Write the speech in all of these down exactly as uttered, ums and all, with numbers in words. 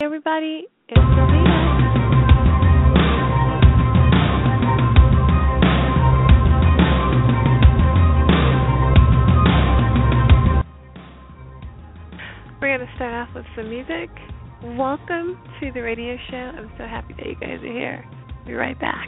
everybody. It's Leah. We're going to start off with some music. Welcome to the radio show. I'm so happy that you guys are here. We'll be right back.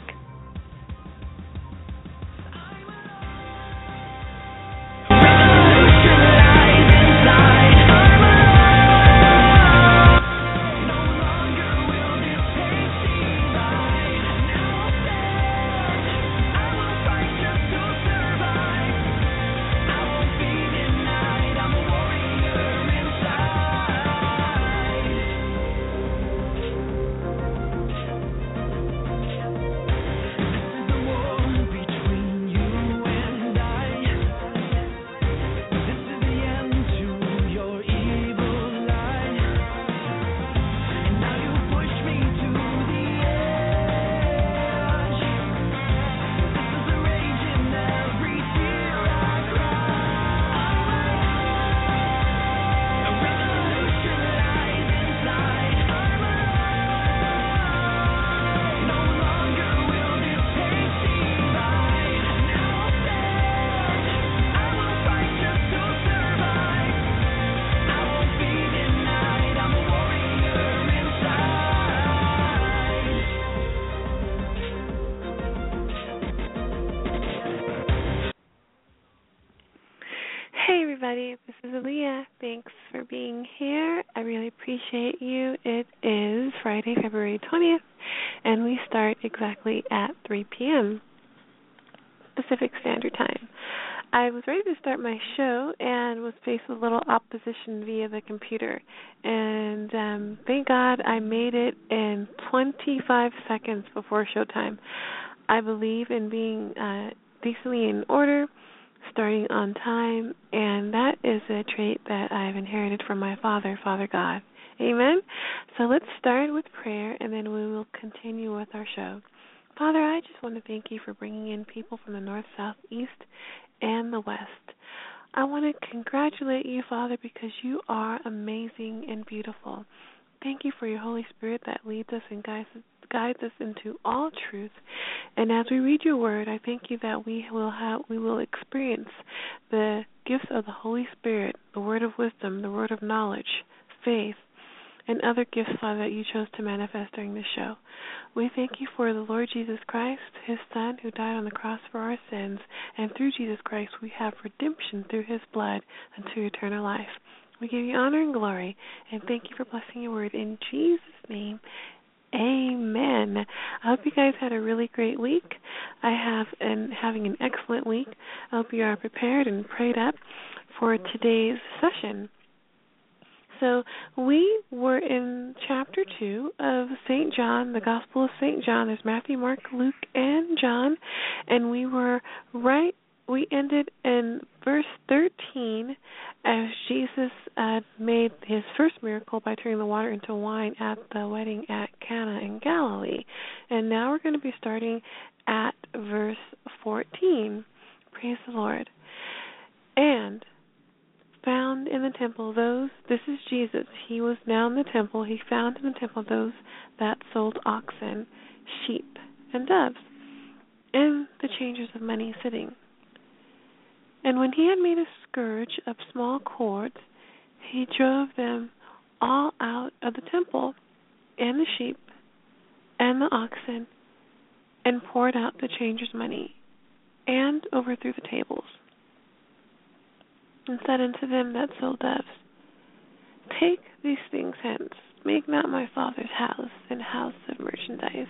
This is Aaliyah. Thanks for being here. I really appreciate you. It is Friday, February twentieth, and we start exactly at three p.m. Pacific Standard Time. I was ready to start my show and was faced with a little opposition via the computer. And um, thank God I made it in twenty-five seconds before showtime. I believe in being uh, decently in order, starting on time, and that is a trait that I've inherited from my Father, Father God. Amen? So let's start with prayer, and then we will continue with our show. Father, I just want to thank you for bringing in people from the north, south, east, and the west. I want to congratulate you, Father, because you are amazing and beautiful. Thank you for your Holy Spirit that leads us and guides us guides us into all truth. And as we read your word, I thank you that we will have we will experience the gifts of the Holy Spirit, the word of wisdom, the word of knowledge, faith, and other gifts, Father, that you chose to manifest during this show. We thank you for the Lord Jesus Christ, his Son, who died on the cross for our sins, and through Jesus Christ we have redemption through his blood unto eternal life. We give you honor and glory, and thank you for blessing your word in Jesus' name. Amen. I hope you guys had a really great week. I have and having an excellent week. I hope you are prepared and prayed up for today's session. So we were in chapter two of Saint John, the Gospel of Saint John. There's Matthew, Mark, Luke, and John, and we were right. We ended in verse thirteen as Jesus uh, made his first miracle by turning the water into wine at the wedding at Cana in Galilee. And now we're going to be starting at verse fourteen. Praise the Lord. And found in the temple those, this is Jesus, he was now in the temple, he found in the temple those that sold oxen, sheep, and doves, and the changers of money sitting. And when he had made a scourge of small cords, he drove them all out of the temple, and the sheep, and the oxen, and poured out the changers' money, and overthrew the tables, and said unto them that sold doves, Take these things hence, make not my Father's house an house of merchandise.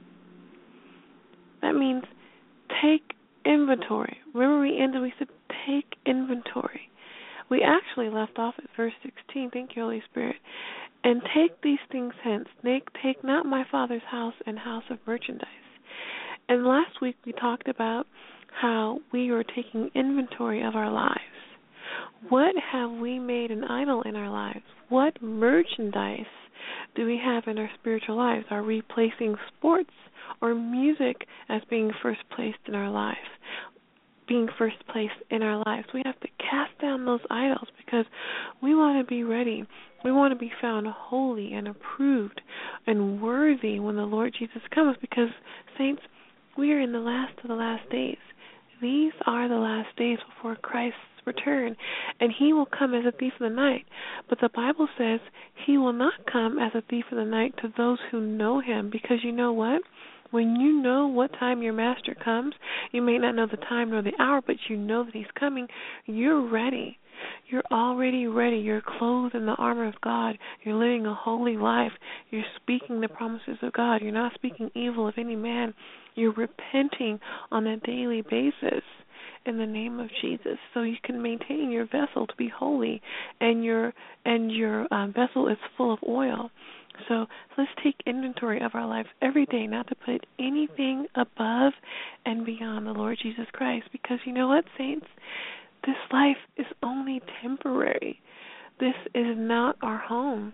That means take inventory. Remember we ended, we said take inventory. We actually left off at verse sixteen. Thank you, Holy Spirit. And take these things hence. Take, take not my Father's house and house of merchandise. And last week we talked about how we are taking inventory of our lives. What have we made an idol in our lives? What merchandise do we have in our spiritual lives? Are we placing sports or music as being first placed in our life? being first place in our lives. We have to cast down those idols because we want to be ready. We want to be found holy and approved and worthy when the Lord Jesus comes, because, saints, we are in the last of the last days. These are the last days before Christ's return, and he will come as a thief in the night. But the Bible says he will not come as a thief in the night to those who know him, because you know what? When you know what time your master comes, you may not know the time nor the hour, but you know that he's coming, you're ready. You're already ready. You're clothed in the armor of God. You're living a holy life. You're speaking the promises of God. You're not speaking evil of any man. You're repenting on a daily basis in the name of Jesus, so you can maintain your vessel to be holy, and your and your uh, vessel is full of oil. So let's take inventory of our lives every day, not to put anything above and beyond the Lord Jesus Christ, because you know what, saints? This life is only temporary. This is not our home.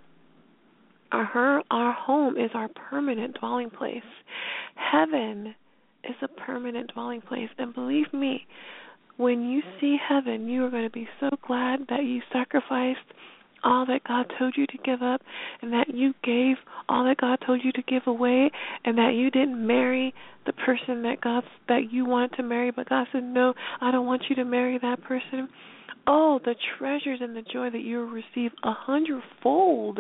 Our, our home is our permanent dwelling place. Heaven is a permanent dwelling place. And believe me, when you see heaven, you are going to be so glad that you sacrificed all that God told you to give up, and that you gave all that God told you to give away, and that you didn't marry the person that God that you wanted to marry, but God said, no, I don't want you to marry that person. Oh, the treasures and the joy that you will receive a hundredfold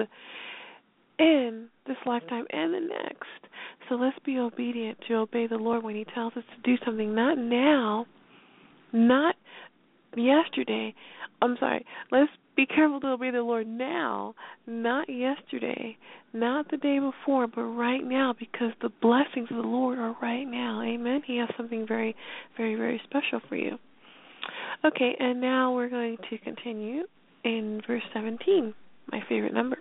in this lifetime and the next. So let's be obedient to obey the Lord when he tells us to do something, not now, not yesterday. I'm sorry, let's be careful to obey the Lord now, not yesterday, not the day before, but right now, because the blessings of the Lord are right now. Amen? He has something very, very, very special for you. Okay, and now we're going to continue in verse seventeen, my favorite number.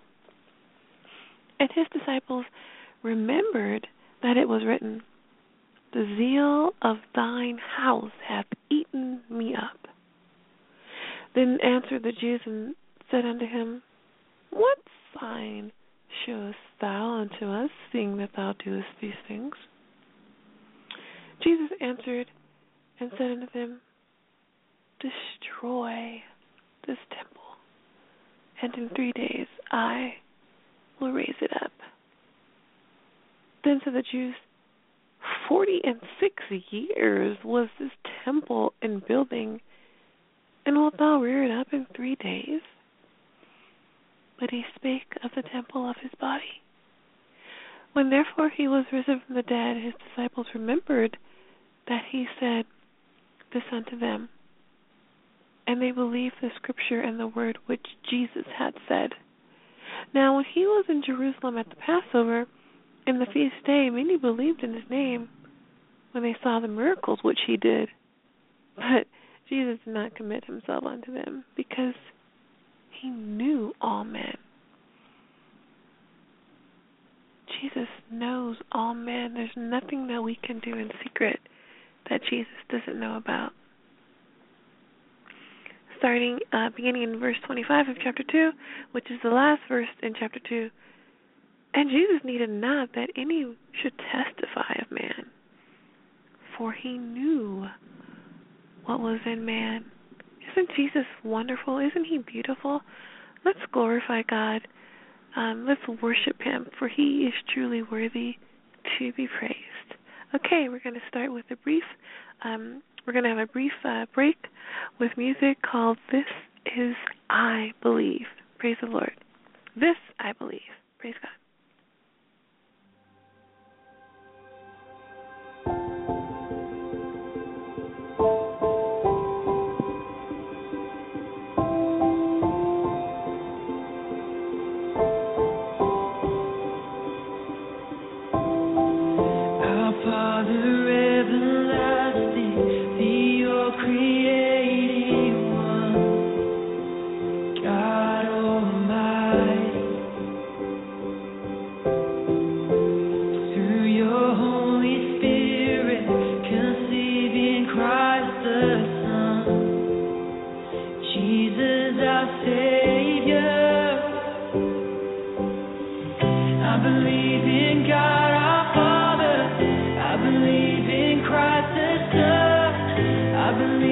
And his disciples remembered that it was written, the zeal of thine house hath eaten me up. Then answered the Jews and said unto him, what sign showest thou unto us, seeing that thou doest these things? Jesus answered and said unto them, destroy this temple, and in three days I will raise it up. Then said the Jews, Forty and six years was this temple in building, and wilt thou rear it up in three days? But he spake of the temple of his body. When therefore he was risen from the dead, his disciples remembered that he said this unto them, and they believed the scripture and the word which Jesus had said. Now when he was in Jerusalem at the Passover, in the feast day, many believed in his name when they saw the miracles which he did. But Jesus did not commit himself unto them, because he knew all men. Jesus knows all men. There's nothing that we can do in secret that Jesus doesn't know about. Starting, uh, beginning in verse twenty-five of chapter two, which is the last verse in chapter two. And Jesus needed not that any should testify of man, for he knew what was in man. Isn't Jesus wonderful? Isn't he beautiful? Let's glorify God. Um, let's worship him, for he is truly worthy to be praised. Okay, we're going to start with a brief, um, we're going to have a brief uh, break with music called This Is I Believe. Praise the Lord. This I believe. Praise God. I believe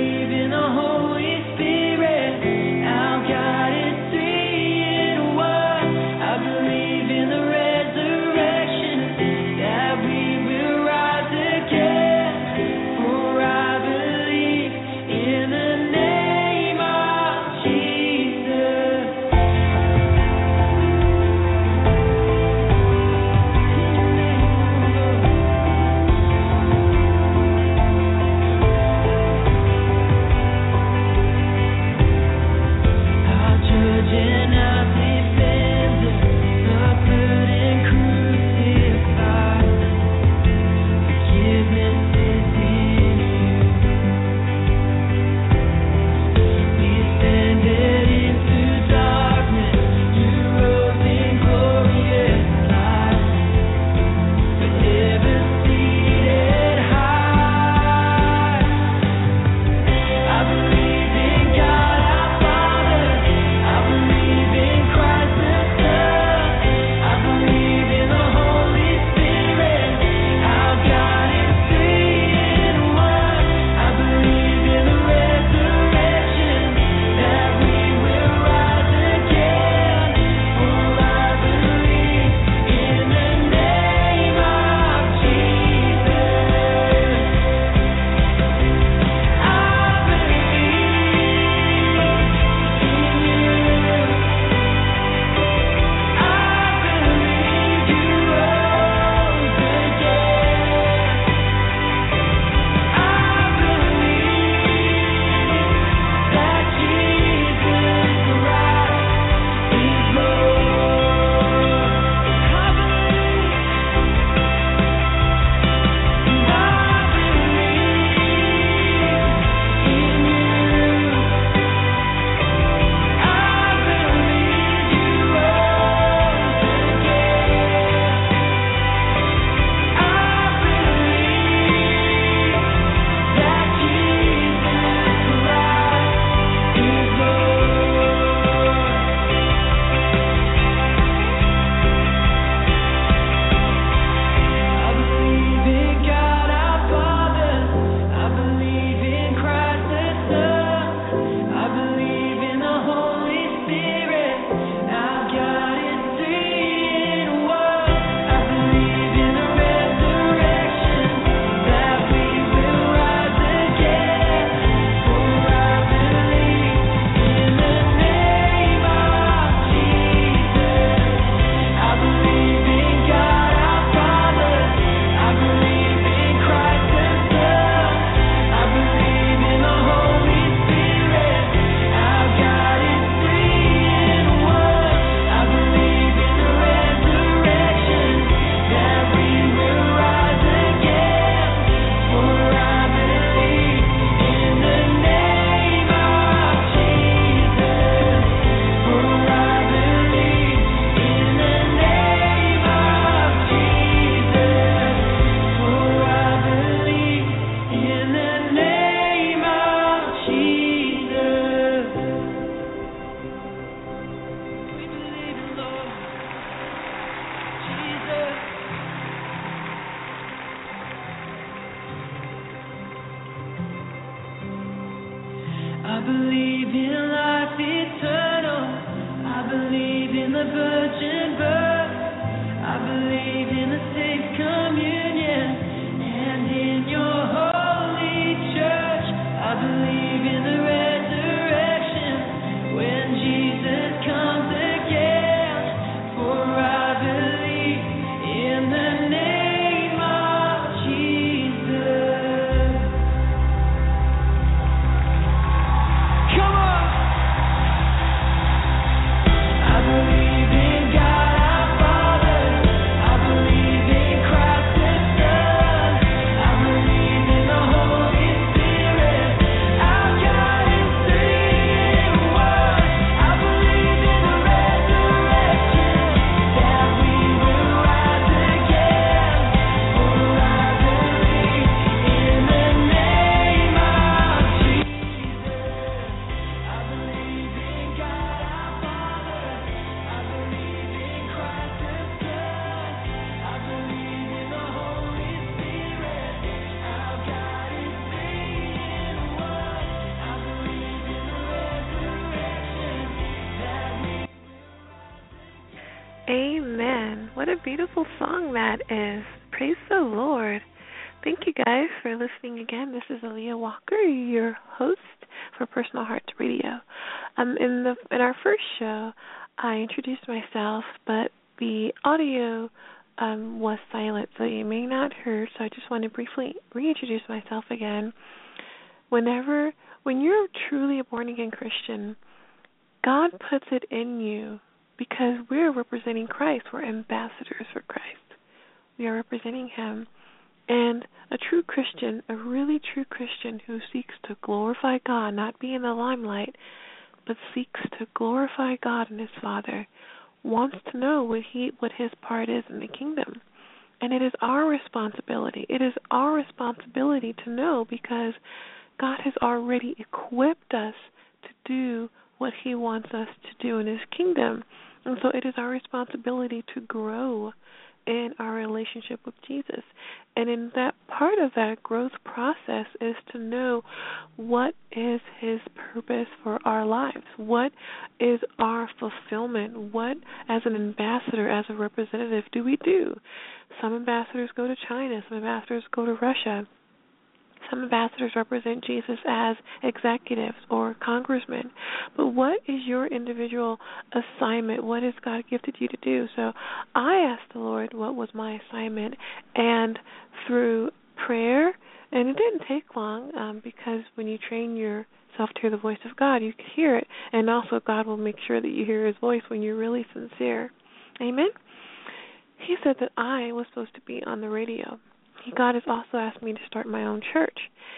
believe in the virgin birth. I believe in the safe communion and in your holy church. I believe in the resurrection when Jesus comes again. For I believe in the name of Jesus. Come on! I believe in God our Father. I believe in Christ His Son. I believe in the Holy Spirit. Our God is three in one. I believe in the resurrection, that we will rise again. For I believe in the name of Jesus. I believe in God our Father. I believe in Christ His Son. I believe in the Holy Spirit. Our God is three in one. I believe in the resurrection, that we Amen. What a beautiful song that is. Praise the Lord. Thank you guys for listening again. This is Aaliyah Walker, your host for Personal Hearts Radio. Um, in the in our first show, I introduced myself, but the audio um, was silent, so you may not hear. So I just want to briefly reintroduce myself again. Whenever, when you're truly a born-again Christian, God puts it in you because we're representing Christ. We're ambassadors for Christ. We are representing Him. And a true Christian, a really true Christian who seeks to glorify God, not be in the limelight, but seeks to glorify God and His Father, wants to know what he, what His part is in the kingdom. And it is our responsibility. It is our responsibility to know, because God has already equipped us to do what He wants us to do in His kingdom. And so it is our responsibility to grow in our relationship with Jesus. And in that part of that growth process is to know what is His purpose for our lives. What is our fulfillment? What, as an ambassador, as a representative, do we do? Some ambassadors go to China. Some ambassadors go to Russia. Some ambassadors represent Jesus as executives or congressmen. But what is your individual assignment? What has God gifted you to do? So I asked the Lord what was my assignment, and through prayer, and it didn't take long um, because when you train yourself to hear the voice of God, you can hear it, and also God will make sure that you hear His voice when you're really sincere. Amen? He said that I was supposed to be on the radio. God has also asked me to start my own church.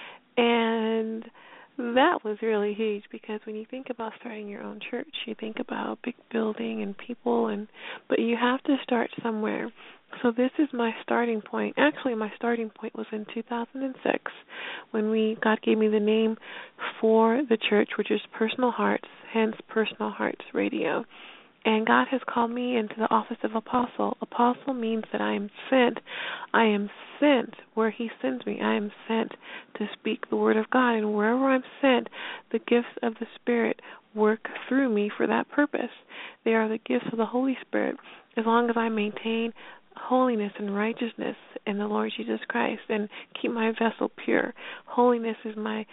And that was really huge, because when you think about starting your own church, you think about big building and people, and but you have to start somewhere. So this is my starting point. Actually, my starting point was in two thousand six when we God gave me the name for the church, which is Personal Hearts, hence Personal Hearts Radio. And God has called me into the office of apostle. Apostle means that I am sent. I am sent where He sends me. I am sent to speak the word of God. And wherever I'm sent, the gifts of the Spirit work through me for that purpose. They are the gifts of the Holy Spirit, as long as I maintain holiness and righteousness in the Lord Jesus Christ and keep my vessel pure. Holiness is my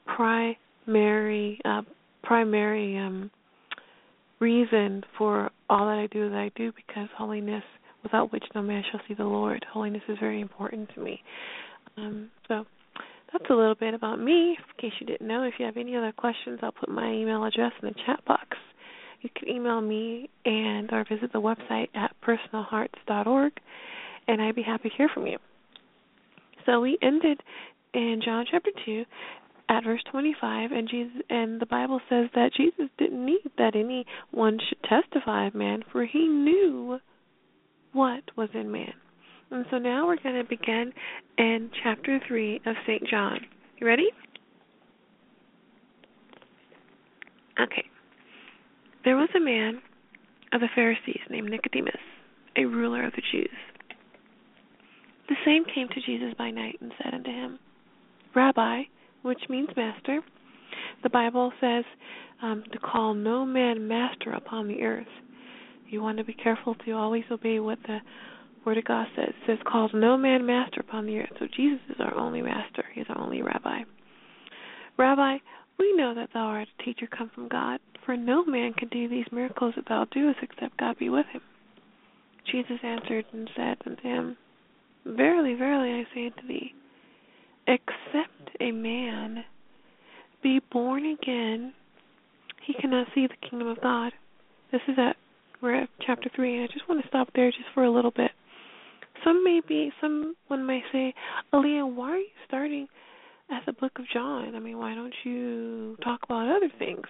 primary, uh, primary um reason for all that I do that I do, because holiness, without which no man shall see the Lord. Holiness is very important to me. Um, so that's a little bit about me, in case you didn't know. If you have any other questions, I'll put my email address in the chat box. You can email me and or visit the website at personal hearts dot org, and I'd be happy to hear from you. So we ended in John chapter two, at verse twenty-five, and Jesus, and the Bible says that Jesus didn't need that anyone should testify of man, for He knew what was in man. And so now we're going to begin in chapter three of Saint John. You ready? Okay. There was a man of the Pharisees named Nicodemus, a ruler of the Jews. The same came to Jesus by night and said unto Him, Rabbi, which means master, The Bible says um, to call no man master upon the earth. You want to be careful to always obey what the Word of God says. It says, calls no man master upon the earth. So Jesus is our only master. He's our only rabbi. Rabbi, we know that thou art a teacher come from God, for no man can do these miracles that thou doest except God be with him. Jesus answered and said unto him, Verily, verily, I say unto thee, except a man be born again, he cannot see the kingdom of God. This is at, we're at chapter three, and I just want to stop there just for a little bit. Some may be, someone may say, Aaliyah, why are you starting at the book of John? I mean, why don't you talk about other things?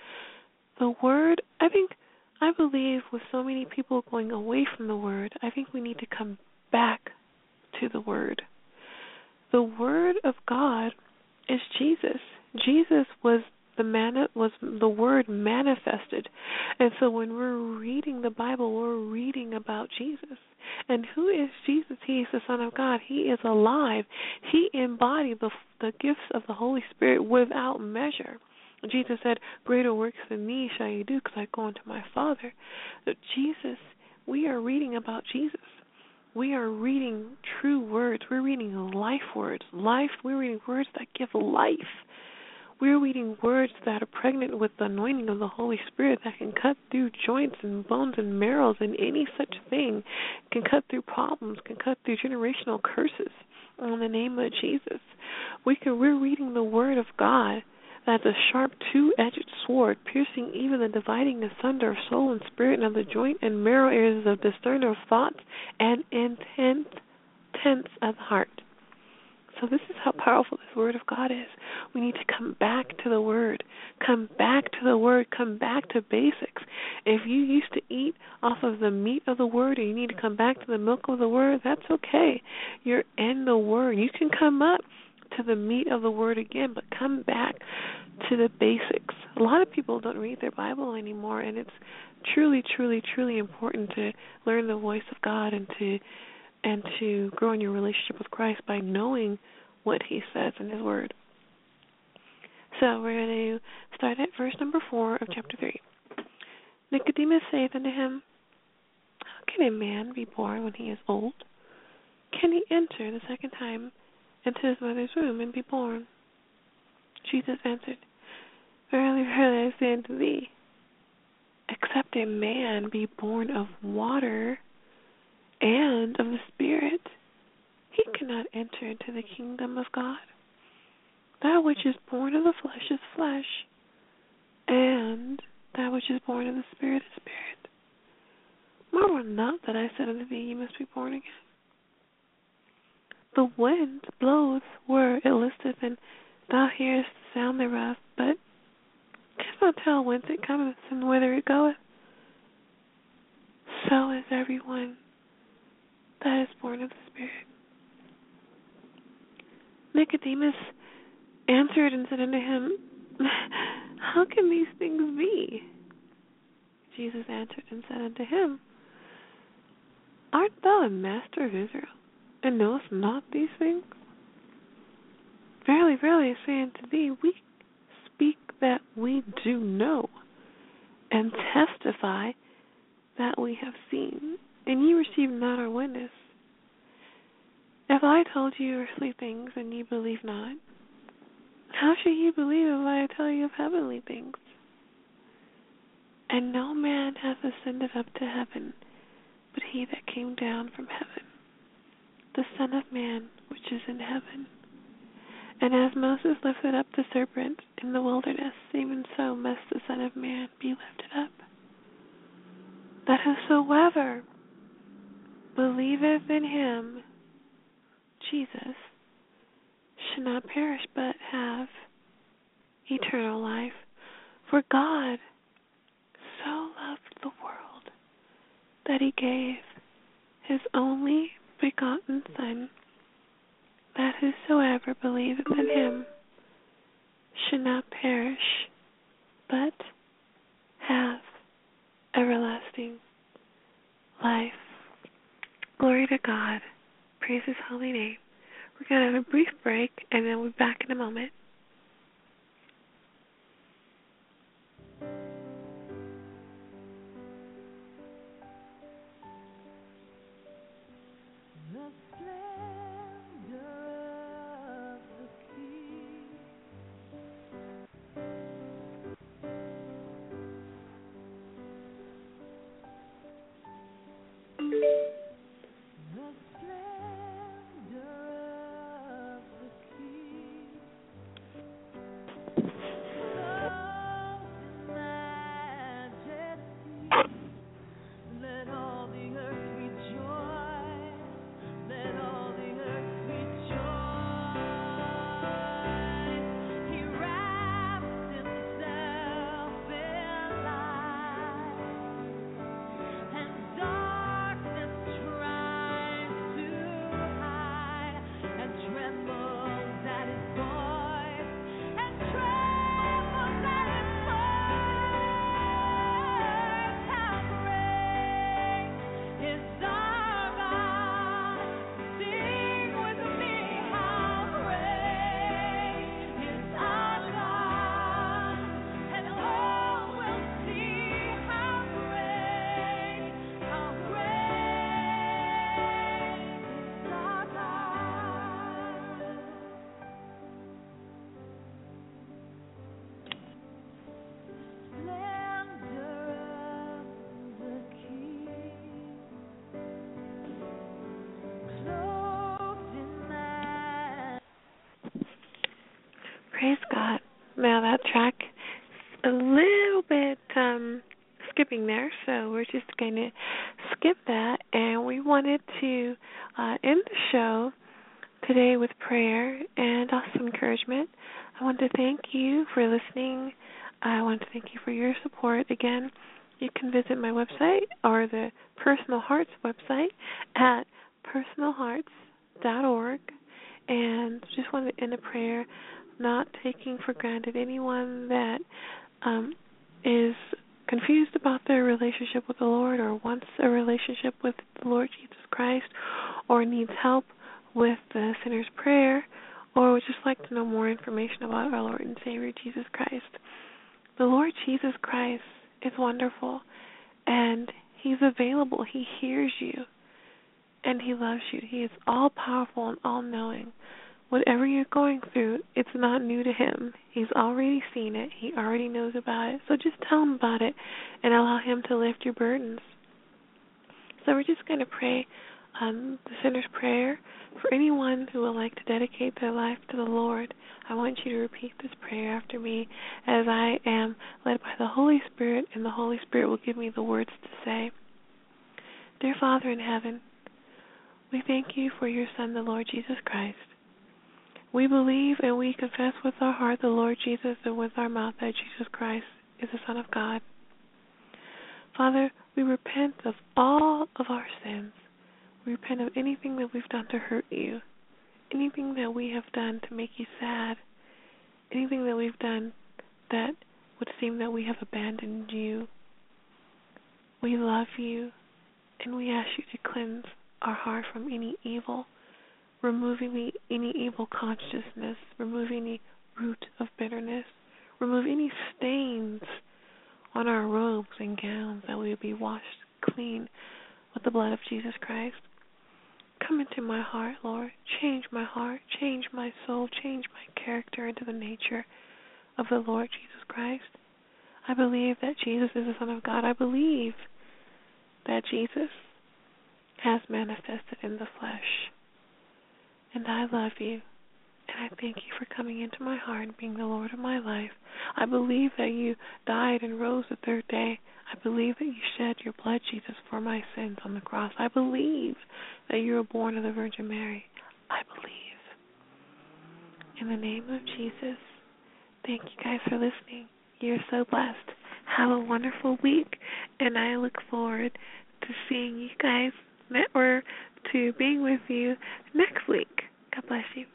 The Word, I think, I believe with so many people going away from the Word, I think we need to come back to the Word. The Word of God is Jesus. Jesus was the man was the Word manifested. And so when we're reading the Bible, we're reading about Jesus. And who is Jesus? He is the Son of God. He is alive. He embodied the, the gifts of the Holy Spirit without measure. Jesus said, greater works than these shall you do, because I go unto my Father. But Jesus, we are reading about Jesus. We are reading true words. We're reading life words. Life, we're reading words that give life. We're reading words that are pregnant with the anointing of the Holy Spirit that can cut through joints and bones and marrows and any such thing, can cut through problems, can cut through generational curses in the name of Jesus. We can, we're reading the Word of God that's a sharp two-edged sword, piercing even the dividing asunder of soul and spirit and of the joint and marrow areas of discerner of thoughts and intent, intents of the heart. So this is how powerful this Word of God is. We need to come back to the Word. Come back to the Word. Come back to basics. If you used to eat off of the meat of the Word and you need to come back to the milk of the Word, that's okay. You're in the Word. You can come up to the meat of the Word again, but come back to the basics. A lot of people don't read their Bible anymore, and it's truly, truly, truly important to learn the voice of God and to and to grow in your relationship with Christ by knowing what He says in His Word. So we're going to start at verse number four of chapter three. Nicodemus saith unto him, how can a man be born when he is old? Can he enter the second time into his mother's womb and be born? Jesus answered, Verily, verily, I say unto thee, except a man be born of water and of the Spirit, he cannot enter into the kingdom of God. That which is born of the flesh is flesh, and that which is born of the Spirit is spirit. Marvel not that I said unto thee, ye must be born again. The wind bloweth where it listeth, and thou hearest the sound thereof, but canst not tell whence it cometh and whither it goeth. So is every one that is born of the Spirit. Nicodemus answered and said unto him, how can these things be? Jesus answered and said unto him, art thou a master of Israel, and knowest not these things? Verily, verily, I say unto thee, we speak that we do know, and testify that we have seen, and ye receive not our witness. If I told you earthly things, and ye believe not, how shall ye believe if I tell you of heavenly things? And no man hath ascended up to heaven, but he that came down from heaven, the Son of Man which is in heaven. And as Moses lifted up the serpent in the wilderness, even so must the Son of Man be lifted up, that whosoever believeth in him, Jesus, should not perish but have eternal life. For God so loved the world that he gave his only begotten Son, that whosoever believeth in him should not perish, but have everlasting life. Glory to God. Praise His holy name. We're going to have a brief break, and then we'll be back in a moment. The splendor of the King. The splendor of the King. Clothed in majesty. Let all the earth rejoice. Let all the earth rejoice. He wraps himself in light, and darkness tries to hide, and trembles at his voice, and trembles at his voice. How great is our God? Sing with me, how great is our God, and all will see how great, how great is our God. Splendor of the King, clothed in majesty. Praise God. Now that track a little bit um, skipping there, so we're just going to skip that. And we wanted to uh, end the show today with prayer and also encouragement. I want to thank you for listening. I want to thank you for your support. Again, you can visit my website or the Personal Hearts website at personal hearts dot org. And just wanted to end a prayer, not taking for granted anyone that um, is confused about their relationship with the Lord or wants a relationship with the Lord Jesus Christ or needs help with the sinner's prayer or would just like to know more information about our Lord and Savior Jesus Christ. The Lord Jesus Christ is wonderful, and He's available. He hears you, and He loves you. He is all-powerful and all-knowing. Whatever you're going through, it's not new to Him. He's already seen it. He already knows about it. So just tell Him about it and allow Him to lift your burdens. So we're just going to pray um, the sinner's prayer. For anyone who would like to dedicate their life to the Lord, I want you to repeat this prayer after me as I am led by the Holy Spirit, and the Holy Spirit will give me the words to say. Dear Father in heaven, we thank you for your Son, the Lord Jesus Christ. We believe and we confess with our heart the Lord Jesus and with our mouth that Jesus Christ is the Son of God. Father, we repent of all of our sins. We repent of anything that we've done to hurt you, anything that we have done to make you sad, anything that we've done that would seem that we have abandoned you. We love you, and we ask you to cleanse our heart from any evil, removing any, any evil consciousness, remove any root of bitterness, remove any stains on our robes and gowns, that we would be washed clean with the blood of Jesus Christ. Come into my heart, Lord. Change my heart, change my soul, change my character into the nature of the Lord Jesus Christ. I believe that Jesus is the Son of God. I believe that Jesus has manifested in the flesh. And I love you. And I thank you for coming into my heart and being the Lord of my life. I believe that you died and rose the third day. I believe that you shed your blood, Jesus, for my sins on the cross. I believe that you were born of the Virgin Mary. I believe. In the name of Jesus, thank you guys for listening. You're so blessed. Have a wonderful week, and I look forward to seeing you guys or to being with you next week. God bless you.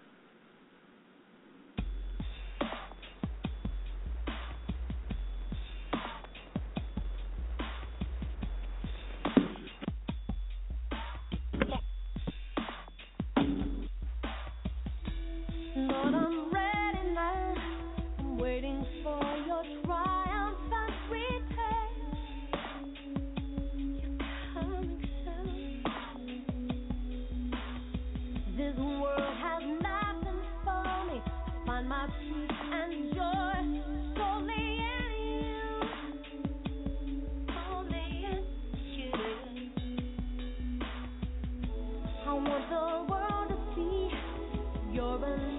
Lord, I'm ready now. I'm waiting for your triumphant return. You're coming soon. The world has nothing for me. Find my peace and joy solely in you. Only in you. I want the world to see you're in